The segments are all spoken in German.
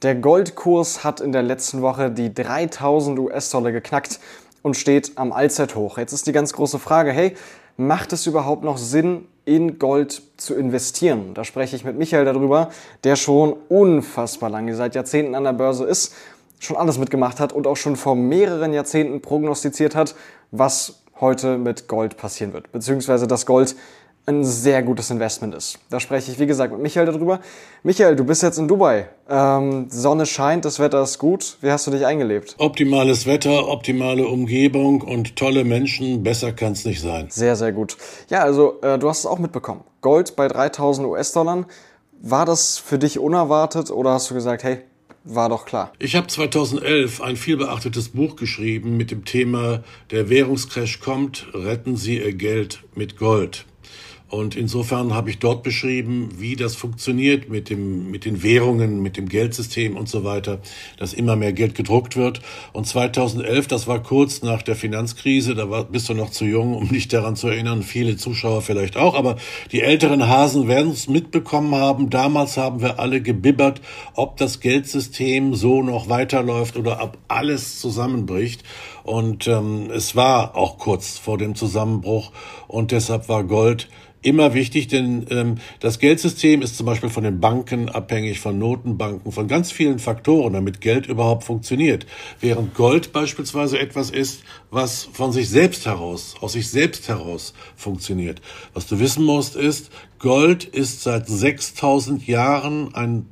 Der Goldkurs hat in der letzten Woche die 3000 US-Dollar geknackt und steht am Allzeithoch. Jetzt ist die ganz große Frage, hey, macht es überhaupt noch Sinn, in Gold zu investieren? Da spreche ich mit Michael darüber, der schon unfassbar lange, seit Jahrzehnten an der Börse ist, schon alles mitgemacht hat und auch schon vor mehreren Jahrzehnten prognostiziert hat, was heute mit Gold passieren wird, beziehungsweise dass Gold ein sehr gutes Investment ist. Da spreche ich, wie gesagt, mit Michael darüber. Michael, du bist jetzt in Dubai. Sonne scheint, das Wetter ist gut. Wie hast du dich eingelebt? Optimales Wetter, optimale Umgebung und tolle Menschen. Besser kann es nicht sein. Sehr, sehr gut. Ja, also du hast es auch mitbekommen. Gold bei 3000 US-Dollar. War das für dich unerwartet oder hast du gesagt, hey, war doch klar? Ich habe 2011 ein vielbeachtetes Buch geschrieben mit dem Thema Der Währungscrash kommt, retten Sie Ihr Geld mit Gold. Und insofern habe ich dort beschrieben, wie das funktioniert mit den Währungen, mit dem Geldsystem und so weiter, dass immer mehr Geld gedruckt wird. Und 2011, das war kurz nach der Finanzkrise, bist du noch zu jung, um dich daran zu erinnern, viele Zuschauer vielleicht auch, aber die älteren Hasen werden es mitbekommen haben. Damals haben wir alle gebibbert, ob das Geldsystem so noch weiterläuft oder ob alles zusammenbricht. Und es war auch kurz vor dem Zusammenbruch und deshalb war Gold immer wichtig, denn das Geldsystem ist zum Beispiel von den Banken abhängig, von Notenbanken, von ganz vielen Faktoren, damit Geld überhaupt funktioniert. Während Gold beispielsweise etwas ist, was von sich selbst heraus, aus sich selbst heraus funktioniert. Was du wissen musst ist, Gold ist seit 6000 Jahren ein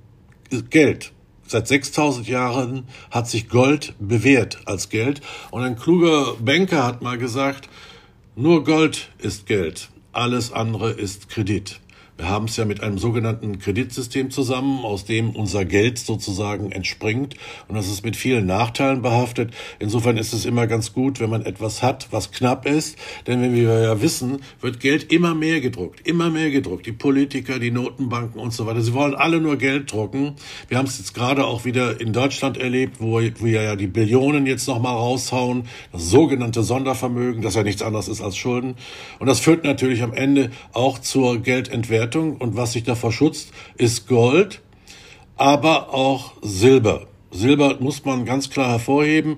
Geld. Seit 6000 Jahren hat sich Gold bewährt als Geld. Und ein kluger Banker hat mal gesagt, nur Gold ist Geld. Alles andere ist Kredit. Wir haben es ja mit einem sogenannten Kreditsystem zusammen, aus dem unser Geld sozusagen entspringt. Und das ist mit vielen Nachteilen behaftet. Insofern ist es immer ganz gut, wenn man etwas hat, was knapp ist. Denn wie wir ja wissen, wird Geld immer mehr gedruckt. Immer mehr gedruckt. Die Politiker, die Notenbanken und so weiter. Sie wollen alle nur Geld drucken. Wir haben es jetzt gerade auch wieder in Deutschland erlebt, wo wir ja die Billionen jetzt nochmal raushauen. Das sogenannte Sondervermögen, das ja nichts anderes ist als Schulden. Und das führt natürlich am Ende auch zur Geldentwertung. Und was sich davor schützt, ist Gold, aber auch Silber. Silber muss man ganz klar hervorheben,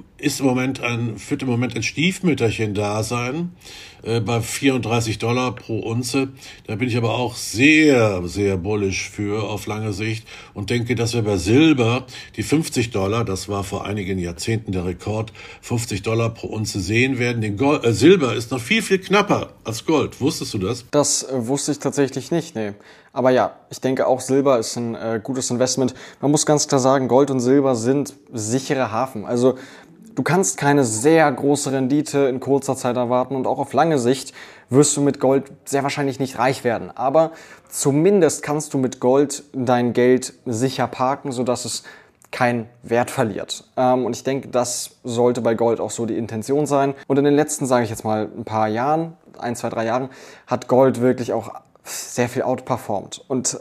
führt im Moment ein Stiefmütterchen-Dasein bei 34 Dollar pro Unze. Da bin ich aber auch sehr, sehr bullish für auf lange Sicht und denke, dass wir bei Silber die 50 Dollar, das war vor einigen Jahrzehnten der Rekord, 50 Dollar pro Unze sehen werden. Silber ist noch viel, viel knapper als Gold. Wusstest du das? Das wusste ich tatsächlich nicht, nee. Aber ja, ich denke auch Silber ist ein gutes Investment. Man muss ganz klar sagen, Gold und Silber sind sichere Hafen. Also du kannst keine sehr große Rendite in kurzer Zeit erwarten und auch auf lange Sicht wirst du mit Gold sehr wahrscheinlich nicht reich werden. Aber zumindest kannst du mit Gold dein Geld sicher parken, sodass es keinen Wert verliert. Und ich denke, das sollte bei Gold auch so die Intention sein. Und in den letzten, sage ich jetzt mal, ein paar Jahren, 1, 2, 3 Jahren, hat Gold wirklich auch sehr viel outperformt. Und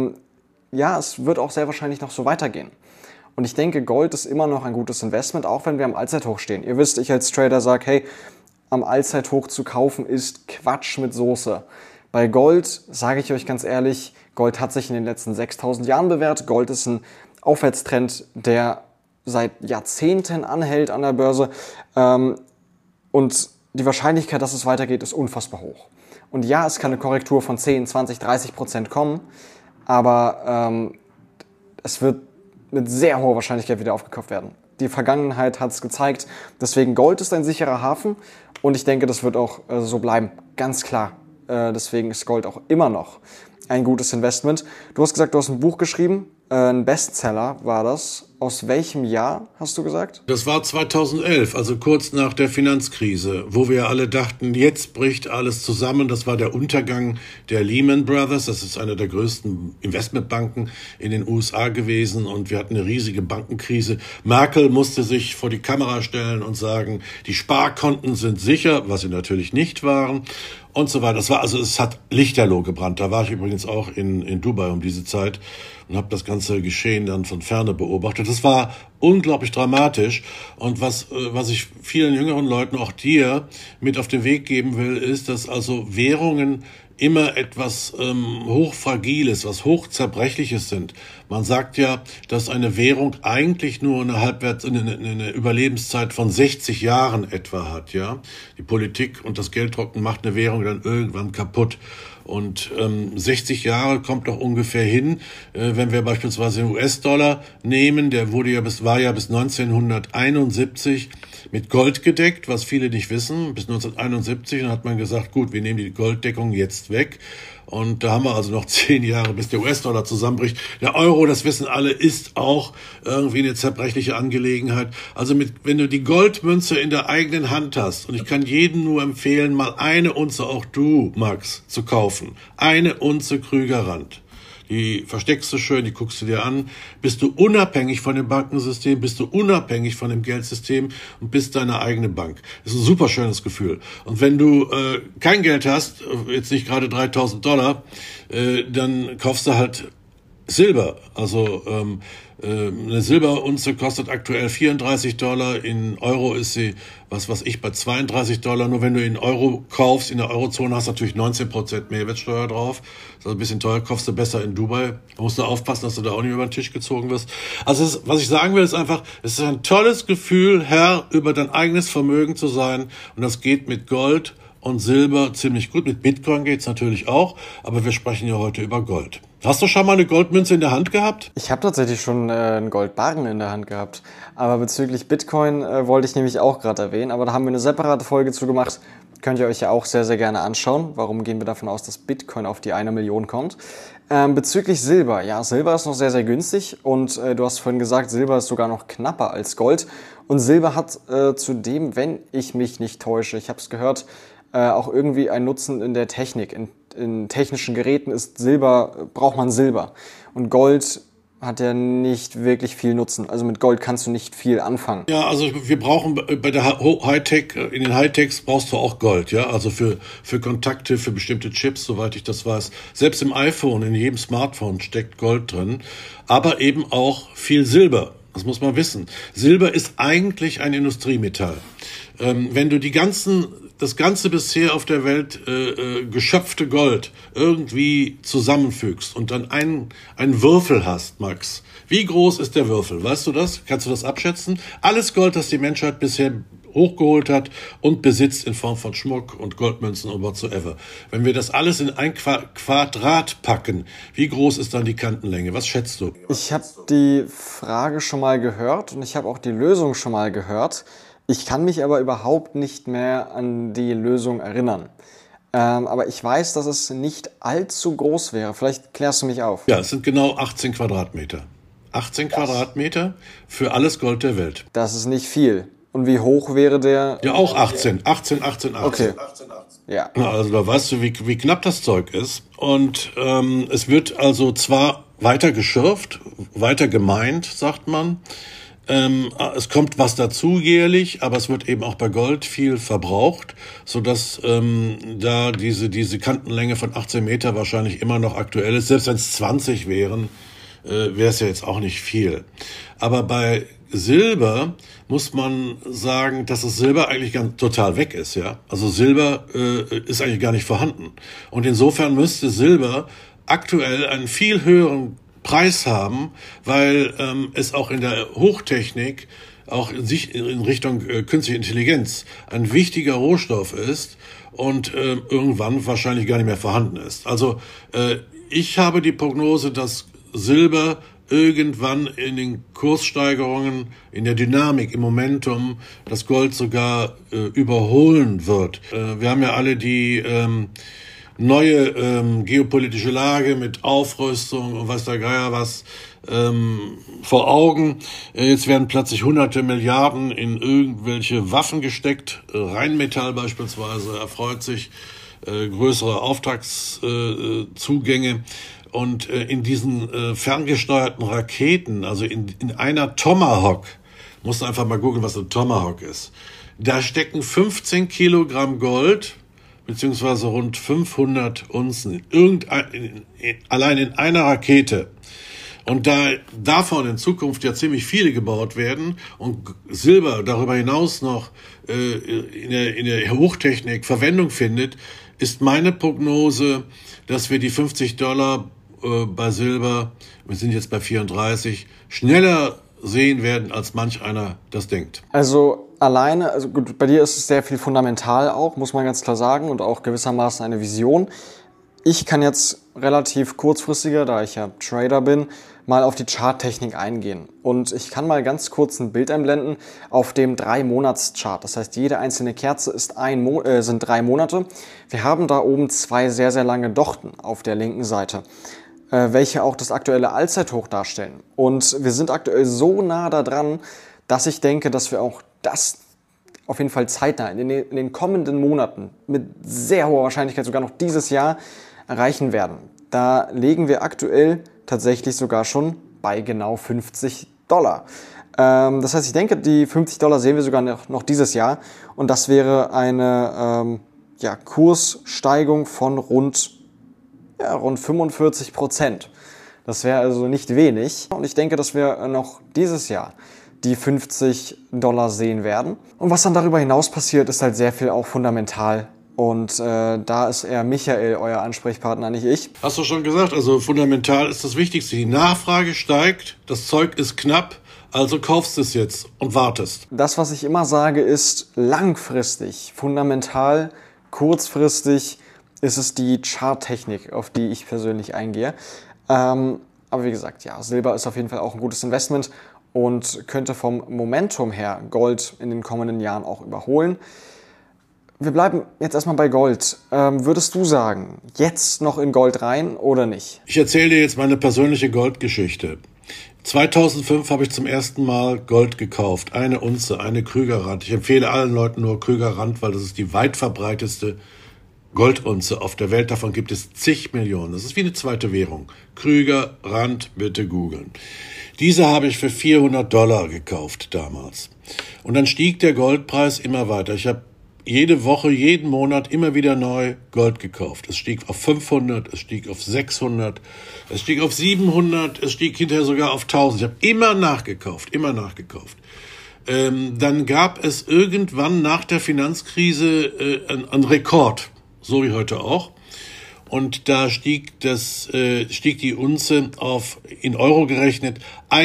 ja, es wird auch sehr wahrscheinlich noch so weitergehen. Und ich denke, Gold ist immer noch ein gutes Investment, auch wenn wir am Allzeithoch stehen. Ihr wisst, ich als Trader sage, hey, am Allzeithoch zu kaufen ist Quatsch mit Soße. Bei Gold, sage ich euch ganz ehrlich, Gold hat sich in den letzten 6000 Jahren bewährt. Gold ist ein Aufwärtstrend, der seit Jahrzehnten anhält an der Börse. Und die Wahrscheinlichkeit, dass es weitergeht, ist unfassbar hoch. Und ja, es kann eine Korrektur von 10, 20, 30% kommen, aber es wird mit sehr hoher Wahrscheinlichkeit wieder aufgekauft werden. Die Vergangenheit hat es gezeigt. Deswegen Gold ist ein sicherer Hafen und ich denke, das wird auch so bleiben. Ganz klar. Deswegen ist Gold auch immer noch ein gutes Investment. Du hast gesagt, du hast ein Buch geschrieben. Ein Bestseller war das. Aus welchem Jahr, hast du gesagt? Das war 2011, also kurz nach der Finanzkrise, wo wir alle dachten, jetzt bricht alles zusammen. Das war der Untergang der Lehman Brothers. Das ist eine der größten Investmentbanken in den USA gewesen und wir hatten eine riesige Bankenkrise. Merkel musste sich vor die Kamera stellen und sagen, die Sparkonten sind sicher, was sie natürlich nicht waren. Und so weiter. Es hat lichterloh gebrannt. Da war ich übrigens auch in Dubai um diese Zeit und habe das ganze Geschehen dann von Ferne beobachtet. Das war unglaublich dramatisch. Und was ich vielen jüngeren Leuten, auch dir, mit auf den Weg geben will, ist, dass also Währungen immer etwas Hochfragiles, was Hochzerbrechliches sind. Man sagt ja, dass eine Währung eigentlich nur eine Überlebenszeit von 60 Jahren etwa hat. Ja, die Politik und das Gelddrucken macht eine Währung dann irgendwann kaputt. Und 60 Jahre kommt doch ungefähr hin, wenn wir beispielsweise den US-Dollar nehmen, der war ja bis 1971 mit Gold gedeckt, was viele nicht wissen. Bis 1971, dann hat man gesagt, gut, wir nehmen die Golddeckung jetzt weg. Und da haben wir also noch 10 Jahre, bis der US-Dollar zusammenbricht. Der Euro, das wissen alle, ist auch irgendwie eine zerbrechliche Angelegenheit. Also wenn du die Goldmünze in der eigenen Hand hast, und ich kann jedem nur empfehlen, mal eine Unze, auch du, Max, zu kaufen. Eine Unze Krügerrand. Die versteckst du schön, die guckst du dir an. Bist du unabhängig von dem Bankensystem, bist du unabhängig von dem Geldsystem und bist deine eigene Bank. Das ist ein super schönes Gefühl. Und wenn du kein Geld hast, jetzt nicht gerade $3.000, dann kaufst du halt Silber. Also eine Silberunze kostet aktuell $34. In Euro ist sie, was weiß ich, bei $32. Nur wenn du in Euro kaufst, in der Eurozone hast du natürlich 19% Mehrwertsteuer drauf. Das ist ein bisschen teuer, kaufst du besser in Dubai. Da musst du aufpassen, dass du da auch nicht über den Tisch gezogen wirst. Also was ich sagen will, ist einfach, es ist ein tolles Gefühl, Herr über dein eigenes Vermögen zu sein. Und das geht mit Gold und Silber ziemlich gut. Mit Bitcoin geht's natürlich auch, aber wir sprechen ja heute über Gold. Hast du schon mal eine Goldmünze in der Hand gehabt? Ich habe tatsächlich schon einen Goldbarren in der Hand gehabt. Aber bezüglich Bitcoin wollte ich nämlich auch gerade erwähnen. Aber da haben wir eine separate Folge zu gemacht. Könnt ihr euch ja auch sehr, sehr gerne anschauen. Warum gehen wir davon aus, dass Bitcoin auf die 1 Million kommt? Bezüglich Silber. Ja, Silber ist noch sehr, sehr günstig. Und du hast vorhin gesagt, Silber ist sogar noch knapper als Gold. Und Silber hat zudem, wenn ich mich nicht täusche, ich habe es gehört, auch irgendwie ein Nutzen in der Technik. In technischen Geräten braucht man Silber. Und Gold hat ja nicht wirklich viel Nutzen. Also mit Gold kannst du nicht viel anfangen. Ja, also wir brauchen bei der Hightech, in den Hightechs brauchst du auch Gold, ja, also für Kontakte, für bestimmte Chips, soweit ich das weiß. Selbst im iPhone, in jedem Smartphone steckt Gold drin, aber eben auch viel Silber. Das muss man wissen. Silber ist eigentlich ein Industriemetall. Wenn du das ganze bisher auf der Welt geschöpfte Gold irgendwie zusammenfügst und dann einen Würfel hast, Max. Wie groß ist der Würfel? Weißt du das? Kannst du das abschätzen? Alles Gold, das die Menschheit bisher hochgeholt hat und besitzt in Form von Schmuck und Goldmünzen und whatsoever. Wenn wir das alles in ein Quadrat packen, wie groß ist dann die Kantenlänge? Was schätzt du? Ich habe die Frage schon mal gehört und ich habe auch die Lösung schon mal gehört. Ich kann mich aber überhaupt nicht mehr an die Lösung erinnern. Aber ich weiß, dass es nicht allzu groß wäre. Vielleicht klärst du mich auf. Ja, es sind genau 18 Quadratmeter. 18 Quadratmeter für alles Gold der Welt. Das ist nicht viel. Und wie hoch wäre der? Ja, auch 18. 18. Okay. Ja. Also da weißt du, wie knapp das Zeug ist. Und es wird also zwar weiter geschürft, weiter gemeint, sagt man. Es kommt was dazu jährlich, aber es wird eben auch bei Gold viel verbraucht, sodass da diese Kantenlänge von 18 Meter wahrscheinlich immer noch aktuell ist. Selbst wenn es 20 wären, wäre es ja jetzt auch nicht viel. Aber bei Silber muss man sagen, dass das Silber eigentlich total weg ist, ja. Also Silber ist eigentlich gar nicht vorhanden. Und insofern müsste Silber aktuell einen viel höheren Preis haben, weil es auch in der Hochtechnik, auch in Richtung künstliche Intelligenz, ein wichtiger Rohstoff ist und irgendwann wahrscheinlich gar nicht mehr vorhanden ist. Also ich habe die Prognose, dass Silber irgendwann in den Kurssteigerungen, in der Dynamik, im Momentum, das Gold sogar überholen wird. Wir haben ja alle die neue geopolitische Lage mit Aufrüstung und weiß der Geier was vor Augen. Jetzt werden plötzlich hunderte Milliarden in irgendwelche Waffen gesteckt. Rheinmetall beispielsweise erfreut sich größere Auftragszugänge. Und in diesen ferngesteuerten Raketen, also in einer Tomahawk, musst du einfach mal googeln, was ein Tomahawk ist. Da stecken 15 Kilogramm Gold, beziehungsweise rund 500 Unzen, allein in einer Rakete. Und da davon in Zukunft ja ziemlich viele gebaut werden und Silber darüber hinaus noch in der Hochtechnik Verwendung findet, ist meine Prognose, dass wir die $50 bei Silber, wir sind jetzt bei 34, schneller sehen werden, als manch einer das denkt. Also alleine, also gut, bei dir ist es sehr viel fundamental auch, muss man ganz klar sagen, und auch gewissermaßen eine Vision. Ich kann jetzt relativ kurzfristiger, da ich ja Trader bin, mal auf die Charttechnik eingehen. Und ich kann mal ganz kurz ein Bild einblenden auf dem 3-Monats-Chart. Das heißt, jede einzelne Kerze ist sind 3 Monate. Wir haben da oben 2 sehr, sehr lange Dochten auf der linken Seite, welche auch das aktuelle Allzeithoch darstellen. Und wir sind aktuell so nah da dran, dass ich denke, dass wir auch das auf jeden Fall zeitnah in den kommenden Monaten mit sehr hoher Wahrscheinlichkeit sogar noch dieses Jahr erreichen werden. Da liegen wir aktuell tatsächlich sogar schon bei genau $50. Das heißt, ich denke, die $50 sehen wir sogar noch dieses Jahr. Und das wäre eine Kurssteigung von rund 45%. Das wäre also nicht wenig. Und ich denke, dass wir noch dieses Jahr die $50 sehen werden. Und was dann darüber hinaus passiert, ist halt sehr viel auch fundamental. Und da ist eher Michael euer Ansprechpartner, nicht ich. Hast du schon gesagt, also fundamental ist das Wichtigste. Die Nachfrage steigt, das Zeug ist knapp, also kaufst es jetzt und wartest. Das, was ich immer sage, ist langfristig, fundamental, kurzfristig ist es die Charttechnik, auf die ich persönlich eingehe. Aber wie gesagt, ja, Silber ist auf jeden Fall auch ein gutes Investment und könnte vom Momentum her Gold in den kommenden Jahren auch überholen. Wir bleiben jetzt erstmal bei Gold. Würdest du sagen, jetzt noch in Gold rein oder nicht? Ich erzähle dir jetzt meine persönliche Goldgeschichte. 2005 habe ich zum ersten Mal Gold gekauft. Eine Unze, eine Krügerrand. Ich empfehle allen Leuten nur Krügerrand, weil das ist die weit verbreiteste Goldunze auf der Welt. Davon gibt es zig Millionen. Das ist wie eine zweite Währung. Krügerrand, bitte googeln. Diese habe ich für $400 gekauft damals. Und dann stieg der Goldpreis immer weiter. Ich habe jede Woche, jeden Monat immer wieder neu Gold gekauft. Es stieg auf 500, es stieg auf 600, es stieg auf 700, es stieg hinterher sogar auf 1000. Ich habe immer nachgekauft. Dann gab es irgendwann nach der Finanzkrise einen Rekord, so wie heute auch. Und da stieg die Unze auf, in Euro gerechnet,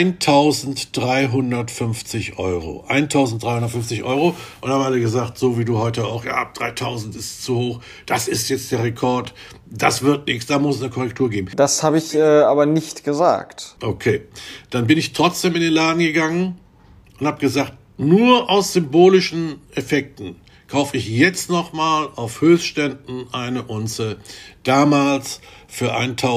1.350 Euro. 1.350 Euro. Und dann haben alle gesagt, so wie du heute auch, ja, 3.000 ist zu hoch. Das ist jetzt der Rekord. Das wird nichts. Da muss es eine Korrektur geben. Das habe ich aber nicht gesagt. Okay. Dann bin ich trotzdem in den Laden gegangen und habe gesagt, nur aus symbolischen Effekten kaufe ich jetzt nochmal auf Höchstständen eine Unze. Damals für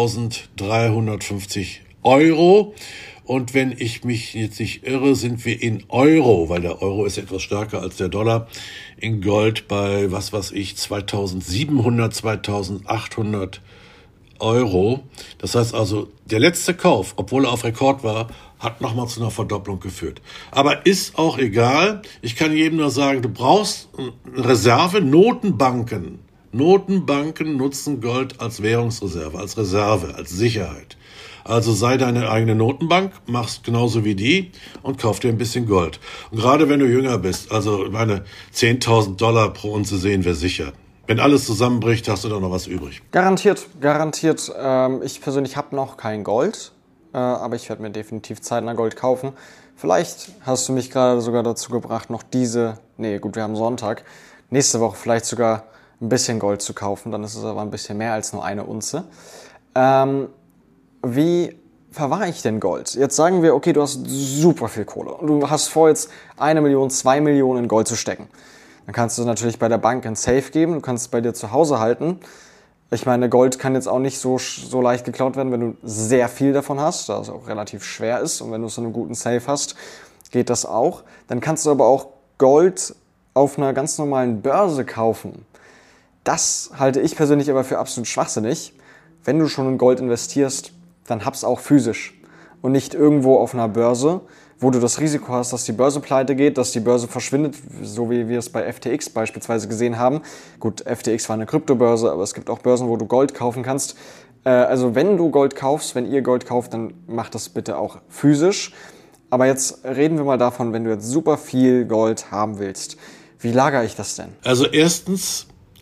1.350 Euro. Und wenn ich mich jetzt nicht irre, sind wir in Euro, weil der Euro ist etwas stärker als der Dollar, in Gold bei, 2.700, 2.800 Euro. Das heißt also, der letzte Kauf, obwohl er auf Rekord war, hat nochmal zu einer Verdopplung geführt. Aber ist auch egal. Ich kann jedem nur sagen, du brauchst eine Reserve. Notenbanken nutzen Gold als Währungsreserve, als Reserve, als Sicherheit. Also sei deine eigene Notenbank, machst genauso wie die und kauf dir ein bisschen Gold. Und gerade wenn du jünger bist, also meine $10.000 pro Unze sehen wir sicher. Wenn alles zusammenbricht, hast du doch noch was übrig. Garantiert. Ich persönlich habe noch kein Gold, aber ich werde mir definitiv zeitnah Gold kaufen. Vielleicht hast du mich gerade sogar dazu gebracht, noch wir haben Sonntag, nächste Woche vielleicht sogar ein bisschen Gold zu kaufen. Dann ist es aber ein bisschen mehr als nur eine Unze. Wie verwahre ich denn Gold? Jetzt sagen wir, okay, du hast super viel Kohle und du hast vor, jetzt 1 Million, 2 Millionen in Gold zu stecken. Dann kannst du natürlich bei der Bank ein Safe geben, du kannst es bei dir zu Hause halten. Ich meine, Gold kann jetzt auch nicht so leicht geklaut werden, wenn du sehr viel davon hast, da es auch relativ schwer ist. Und wenn du so einen guten Safe hast, geht das auch. Dann kannst du aber auch Gold auf einer ganz normalen Börse kaufen. Das halte ich persönlich aber für absolut schwachsinnig. Wenn du schon in Gold investierst, dann hab's auch physisch und nicht irgendwo auf einer Börse, wo du das Risiko hast, dass die Börse pleite geht, dass die Börse verschwindet, so wie wir es bei FTX beispielsweise gesehen haben. Gut, FTX war eine Kryptobörse, aber es gibt auch Börsen, wo du Gold kaufen kannst. Also wenn du Gold kaufst, wenn ihr Gold kauft, dann macht das bitte auch physisch. Aber jetzt reden wir mal davon, wenn du jetzt super viel Gold haben willst. Wie lagere ich das denn? Also erstens,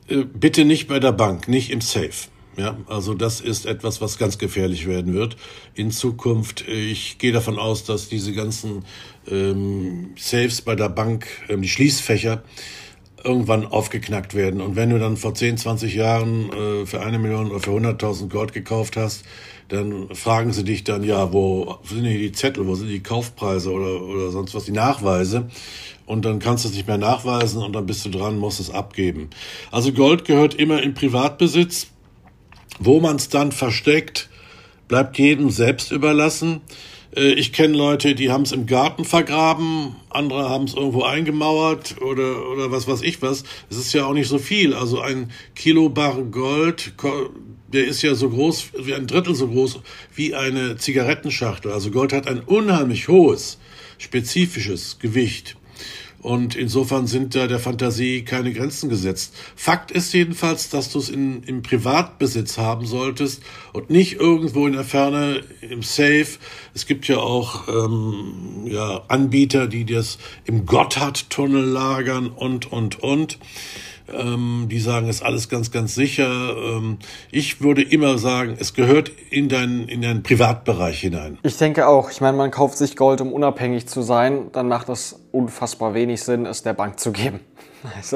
Bitte nicht bei der Bank, nicht im Safe. Ja, also das ist etwas, was ganz gefährlich werden wird in Zukunft. Ich gehe davon aus, dass diese ganzen Safes bei der Bank, die Schließfächer, irgendwann aufgeknackt werden. Und wenn du dann vor 10, 20 Jahren für 1 Million oder für 100.000 Gold gekauft hast, dann fragen sie dich dann, ja, wo sind hier die Zettel, wo sind die Kaufpreise oder sonst was, die Nachweise? Und dann kannst du es nicht mehr nachweisen und dann bist du dran, musst es abgeben. Also Gold gehört immer in Privatbesitz. Wo man es dann versteckt, bleibt jedem selbst überlassen. Ich kenne Leute, die haben es im Garten vergraben, andere haben es irgendwo eingemauert oder was weiß ich was. Es ist ja auch nicht so viel. Also ein Kilo Bar Gold, der ist ja so groß, wie ein Drittel so groß wie eine Zigarettenschachtel. Also Gold hat ein unheimlich hohes, spezifisches Gewicht. Und insofern sind da der Fantasie keine Grenzen gesetzt. Fakt ist jedenfalls, dass du es im Privatbesitz haben solltest und nicht irgendwo in der Ferne im Safe. Es gibt ja auch Anbieter, die das im Gotthardtunnel lagern und. Die sagen, es ist alles ganz, ganz sicher. Ich würde immer sagen, es gehört in deinen Privatbereich hinein. Ich denke auch. Ich meine, man kauft sich Gold, um unabhängig zu sein. Dann macht es unfassbar wenig Sinn, es der Bank zu geben. Also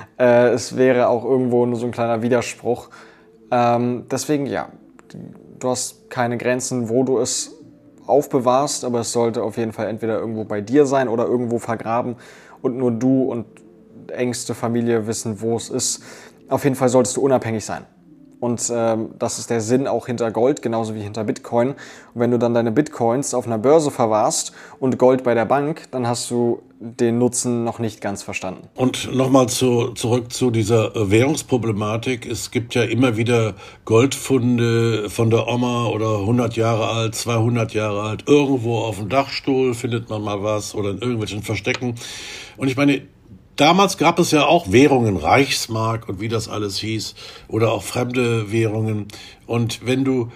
es wäre auch irgendwo nur so ein kleiner Widerspruch. Deswegen, ja, du hast keine Grenzen, wo du es aufbewahrst, aber es sollte auf jeden Fall entweder irgendwo bei dir sein oder irgendwo vergraben und nur du und engste Familie wissen, wo es ist. Auf jeden Fall solltest du unabhängig sein. Und das ist der Sinn auch hinter Gold, genauso wie hinter Bitcoin. Und wenn du dann deine Bitcoins auf einer Börse verwahrst und Gold bei der Bank, dann hast du den Nutzen noch nicht ganz verstanden. Und nochmal zurück zu dieser Währungsproblematik. Es gibt ja immer wieder Goldfunde von der Oma oder 100 Jahre alt, 200 Jahre alt. Irgendwo auf dem Dachstuhl findet man mal was oder in irgendwelchen Verstecken. Und ich meine, damals gab es ja auch Währungen, Reichsmark und wie das alles hieß, oder auch fremde Währungen. Und wenn du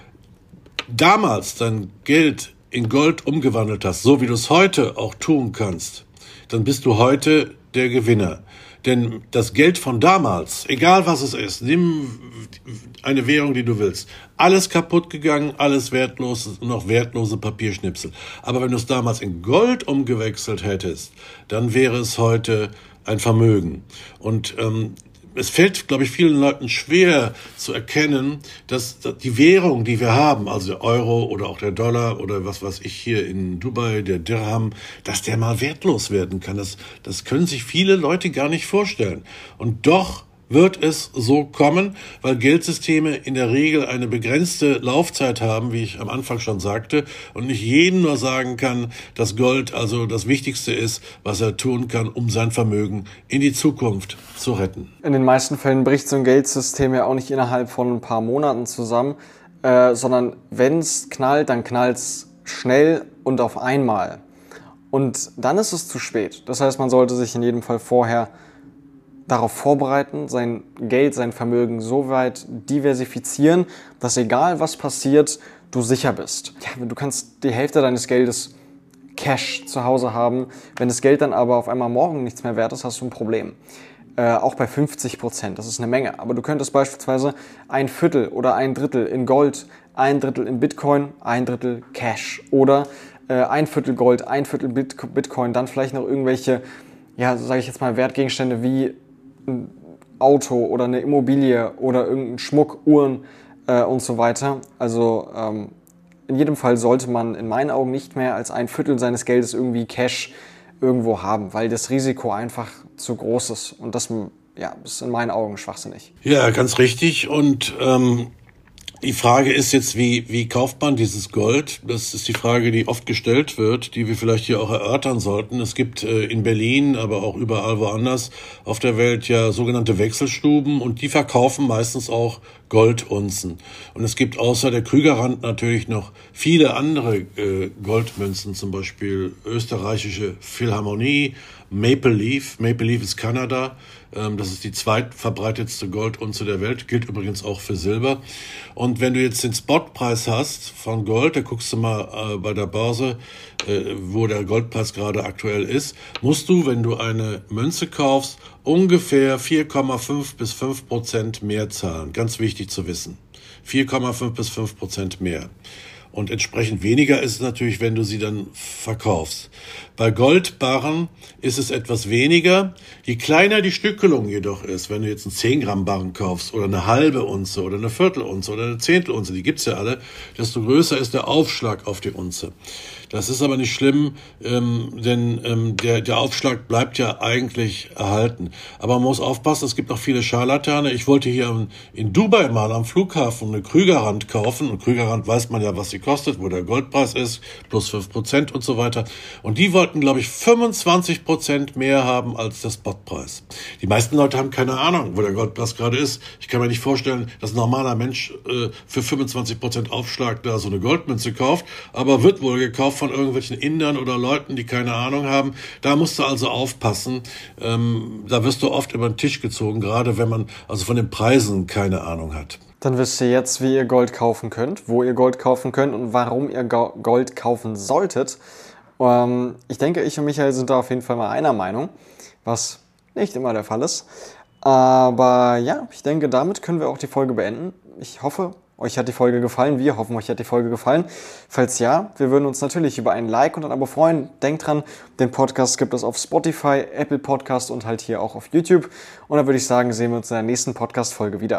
damals dein Geld in Gold umgewandelt hast, so wie du es heute auch tun kannst, dann bist du heute der Gewinner. Denn das Geld von damals, egal was es ist, nimm eine Währung, die du willst, alles kaputt gegangen, alles wertlos, noch wertlose Papierschnipsel. Aber wenn du es damals in Gold umgewechselt hättest, dann wäre es heute ein Vermögen. Und es fällt, glaube ich, vielen Leuten schwer zu erkennen, dass die Währung, die wir haben, also der Euro oder auch der Dollar oder was weiß ich hier in Dubai, der Dirham, dass der mal wertlos werden kann. Das können sich viele Leute gar nicht vorstellen. Und doch wird es so kommen, weil Geldsysteme in der Regel eine begrenzte Laufzeit haben, wie ich am Anfang schon sagte, und nicht jedem nur sagen kann, dass Gold also das Wichtigste ist, was er tun kann, um sein Vermögen in die Zukunft zu retten. In den meisten Fällen bricht so ein Geldsystem ja auch nicht innerhalb von ein paar Monaten zusammen, sondern wenn es knallt, dann knallt es schnell und auf einmal. Und dann ist es zu spät. Das heißt, man sollte sich in jedem Fall vorher darauf vorbereiten, sein Geld, sein Vermögen so weit diversifizieren, dass egal was passiert, du sicher bist. Ja, du kannst die Hälfte deines Geldes Cash zu Hause haben. Wenn das Geld dann aber auf einmal morgen nichts mehr wert ist, hast du ein Problem. Auch bei 50%, das ist eine Menge. Aber du könntest beispielsweise 1/4 oder 1/3 in Gold, 1/3 in Bitcoin, 1/3 Cash oder 1/4 Gold, 1/4 Bitcoin, dann vielleicht noch irgendwelche, ja, sage ich jetzt mal, Wertgegenstände wie ein Auto oder eine Immobilie oder irgendein Schmuck, Uhren und so weiter. Also in jedem Fall sollte man in meinen Augen nicht mehr als 1/4 seines Geldes irgendwie Cash irgendwo haben, weil das Risiko einfach zu groß ist. Und das ist in meinen Augen schwachsinnig. Ja, ganz richtig. Und die Frage ist jetzt, wie kauft man dieses Gold? Das ist die Frage, die oft gestellt wird, die wir vielleicht hier auch erörtern sollten. Es gibt in Berlin, aber auch überall woanders auf der Welt ja sogenannte Wechselstuben und die verkaufen meistens auch Goldunzen. Und es gibt außer der Krügerrand natürlich noch viele andere Goldmünzen, zum Beispiel österreichische Philharmonie, Maple Leaf. Maple Leaf ist Kanada. Das ist die zweitverbreitetste Goldunze der Welt, gilt übrigens auch für Silber. Und wenn du jetzt den Spotpreis hast von Gold, da guckst du mal bei der Börse, wo der Goldpreis gerade aktuell ist, musst du, wenn du eine Münze kaufst, ungefähr 4,5 bis 5% mehr zahlen. Ganz wichtig zu wissen. 4,5 bis 5% mehr. Und entsprechend weniger ist es natürlich, wenn du sie dann verkaufst. Bei Goldbarren ist es etwas weniger. Je kleiner die Stückelung jedoch ist, wenn du jetzt einen 10 Gramm Barren kaufst oder eine halbe Unze oder eine Viertelunze oder eine Zehntelunze, die gibt's ja alle, desto größer ist der Aufschlag auf die Unze. Das ist aber nicht schlimm, denn der Aufschlag bleibt ja eigentlich erhalten. Aber man muss aufpassen, es gibt auch viele Scharlatane. Ich wollte hier in Dubai mal am Flughafen eine Krügerrand kaufen. Und Krügerrand weiß man ja, was sie kostet, wo der Goldpreis ist, plus 5% und so weiter. Und die wollten, glaube ich, 25% mehr haben als der Spotpreis. Die meisten Leute haben keine Ahnung, wo der Goldpreis gerade ist. Ich kann mir nicht vorstellen, dass ein normaler Mensch für 25% Aufschlag da so eine Goldmünze kauft, aber wird wohl gekauft von irgendwelchen Indern oder Leuten, die keine Ahnung haben. Da musst du also aufpassen. Da wirst du oft über den Tisch gezogen, gerade wenn man also von den Preisen keine Ahnung hat. Dann wisst ihr jetzt, wie ihr Gold kaufen könnt, wo ihr Gold kaufen könnt und warum ihr Gold kaufen solltet. Ich denke, ich und Michael sind da auf jeden Fall mal einer Meinung, was nicht immer der Fall ist. Aber ja, ich denke, damit können wir auch die Folge beenden. Ich hoffe, euch hat die Folge gefallen. Wir hoffen, euch hat die Folge gefallen. Falls ja, wir würden uns natürlich über ein Like und ein Abo freuen. Denkt dran, den Podcast gibt es auf Spotify, Apple Podcast und halt hier auch auf YouTube. Und dann würde ich sagen, sehen wir uns in der nächsten Podcast-Folge wieder.